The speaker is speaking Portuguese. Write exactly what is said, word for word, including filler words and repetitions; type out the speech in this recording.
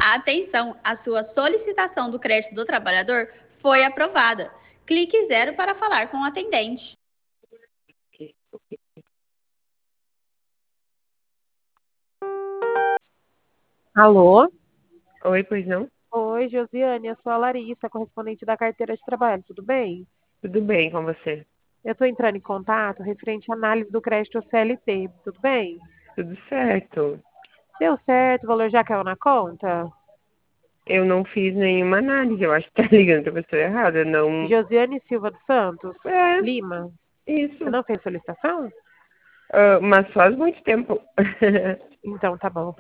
Atenção, a sua solicitação do crédito do trabalhador foi aprovada. Clique zero para falar com o atendente. Alô? Oi, pois não? Oi, Josiane, eu sou a Larissa, correspondente da carteira de trabalho, tudo bem? Tudo bem com você? Eu estou entrando em contato referente à análise do crédito C L T, tudo bem? Tudo certo. Deu certo, o valor já caiu na conta? Eu não fiz nenhuma análise, eu acho que tá ligando pra pessoa errada, não... Josiane Silva dos Santos, É, Lima, você isso. não fez solicitação? Ah, mas faz muito tempo. Então tá bom,